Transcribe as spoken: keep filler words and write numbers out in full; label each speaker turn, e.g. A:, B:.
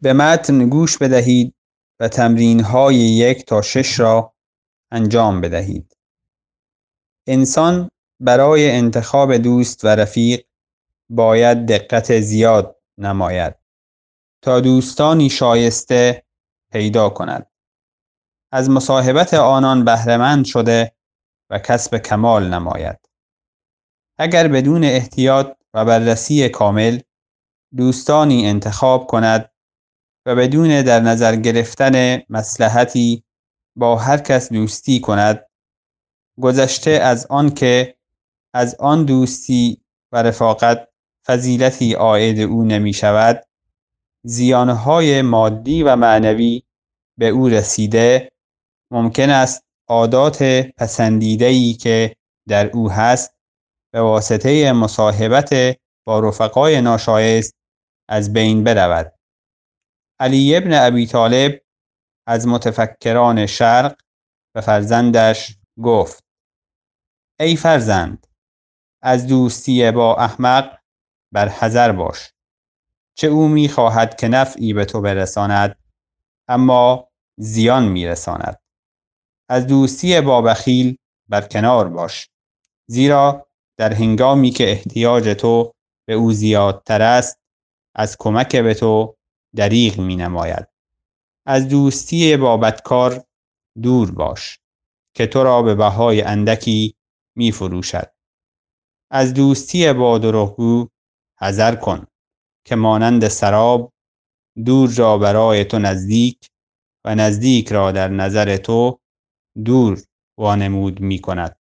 A: به متن گوش بدهید و تمرین‌های یک تا شش را انجام بدهید. انسان برای انتخاب دوست و رفیق باید دقت زیاد نماید تا دوستانی شایسته پیدا کند. از مصاحبت آنان بهره‌مند شده و کسب کمال نماید. اگر بدون احتیاط و بررسی کامل دوستانی انتخاب کند و بدون در نظر گرفتن مصلحتی با هر کس دوستی کند، گذشته از آن که از آن دوستی و رفاقت فضیلتی عاید او نمی شود، زیانهای مادی و معنوی به او رسیده، ممکن است عادات پسندیده‌ای که در او هست به واسطه مصاحبت با رفقای ناشایست از بین برود. علی بن ابی طالب از متفکران شرق و فرزندش گفت: ای فرزند، از دوستی با احمق بر حذر باش. چه او می خواهد که نفعی به تو برساند، اما زیان می رساند. از دوستی با بخیل برکنار باش، زیرا در هنگامی که احتیاج تو به او زیادتر است، از کمک به تو دریغ می نماید. از دوستی با بدکار دور باش که تو را به بهای اندکی می فروشد. از دوستی با دروغگو حذر کن که مانند سراب دور را برای تو نزدیک و نزدیک را در نظر تو دور وانمود می کند.